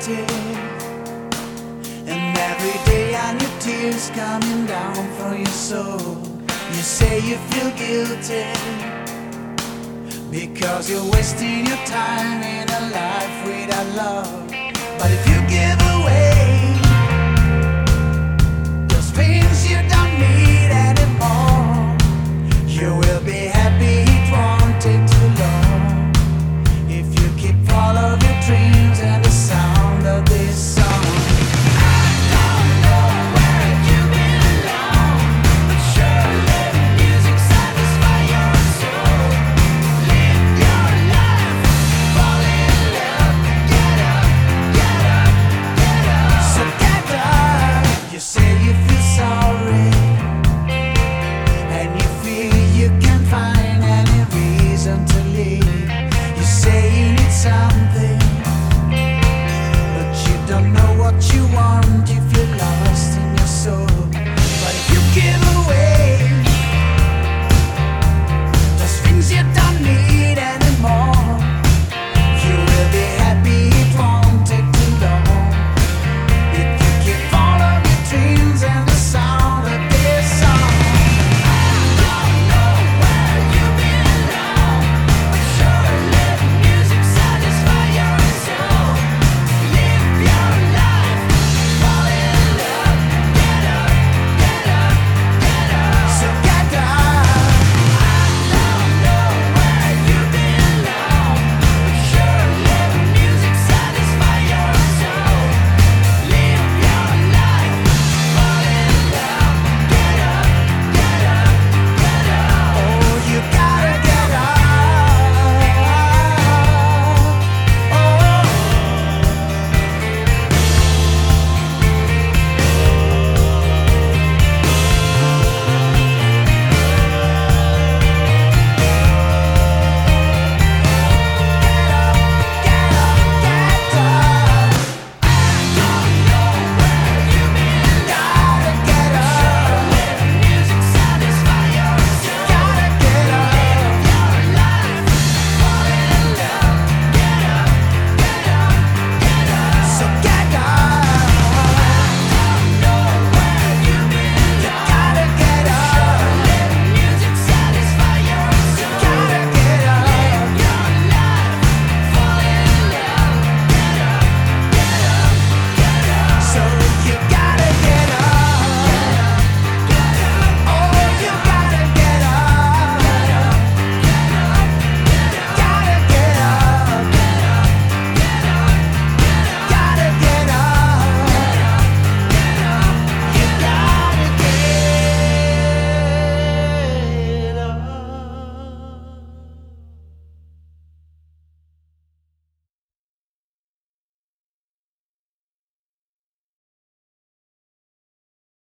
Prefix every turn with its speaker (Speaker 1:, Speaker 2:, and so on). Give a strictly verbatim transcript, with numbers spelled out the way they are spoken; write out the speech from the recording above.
Speaker 1: guilty, and every day I need tears coming down from your soul. You say you feel guilty because you're wasting your time in a life without love. But if you give away those things you don't